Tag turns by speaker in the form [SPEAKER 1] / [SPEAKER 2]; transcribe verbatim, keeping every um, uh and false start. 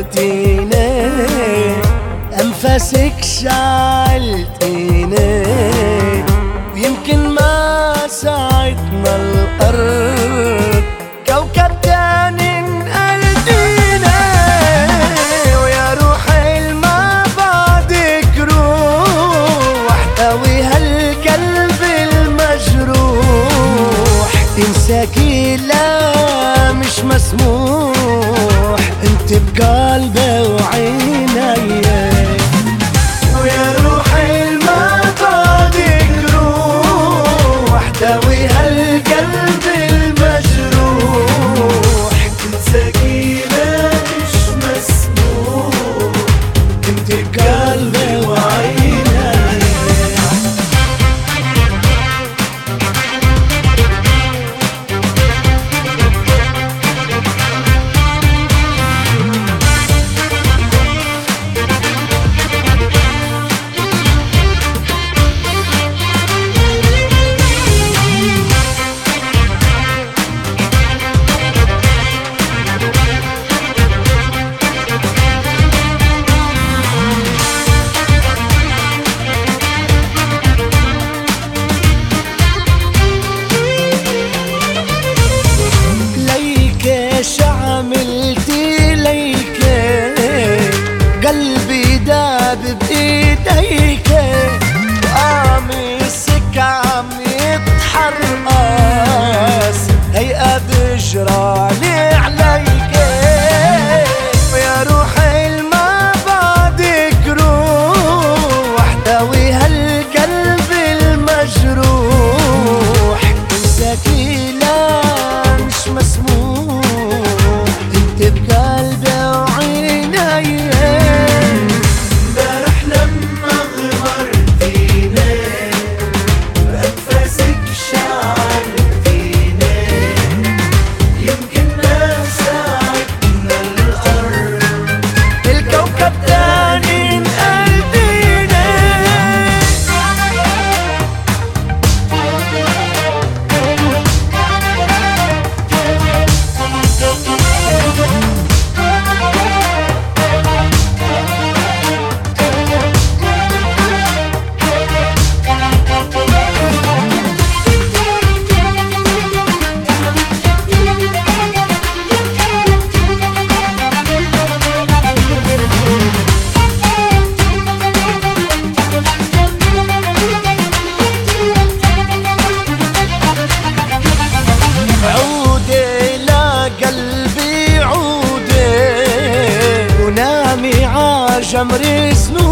[SPEAKER 1] نورتيني، أنفاسك شعلتيني، ويمكن ما ساعدنا الأرض كوكب تاني نقلتيني، ويا روحي ما بعدك روح احتوي هالقلب المجروح، تنساكي لا مش مسموح، انت بقلبي وعيني، ويا روحي ما بعدك روح احتوي هالقلب المجروح، تنساكي لا مش مسموح، انت بقلبي وعيني. ايش عملتي ليك، قلبي داب بايديك، وقميصك عم يتحرقص هيئة بجرالي عليك، ويا روحي ما بعدك روح احتوي هالقلب المجروح، انساكي لا مش مسموح، بقلبي وعيني، امبارح لما غمرتيني بأنفاسك شعلتيني، يمكن ما ساعدنا الأرض الكوكب تاني نقلتيني. جمر سنون